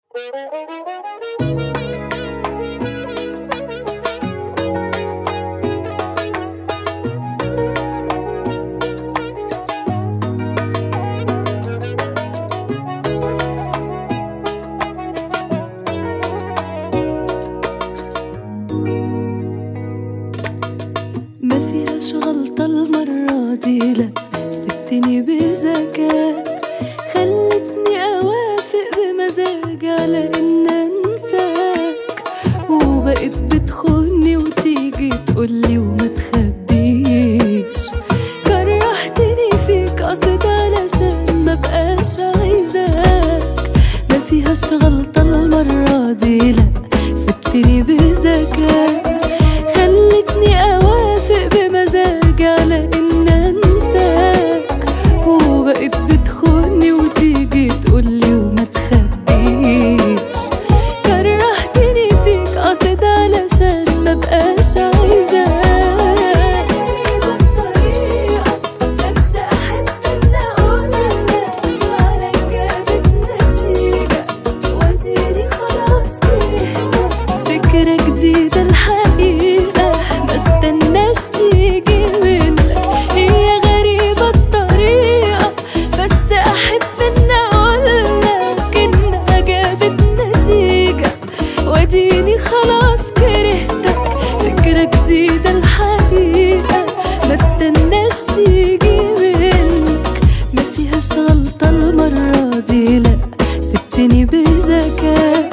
ما فيهاش غلطة المرة دي، لا سبتني بذكاء، خلتني أوافق بمزاج على إن أنساك، وبقيت بتخوني وتيجي تقولي وما تخبيش، كرهتني فيك قصد علشان مبقاش عايزاك. ما فيهاش غلطة المرة دي، لا سبتني بذكاء، خلتني أوافق بمزاج على إن أنساك، وبقيت بتخوني وتيجي تقولي وما تخبيش، كرهتني فيك قصد علشان مبقاش عايزاك. بالطريقة بس أحب إن أقولك فعلا جابت نتيجة، وأديني خلاص كرهتك، فكرة جديدة الحقيقة مستناش تيجي منك، هي غريبة الطريقة بس أحب إن أقولك إنها جابت نتيجة، وأديني خلاص كرهتك، فكرة جديدة الحقيقة مستناش تيجي منك. ما فيهاش غلطة المرة دي، لا سبتني بذكاء،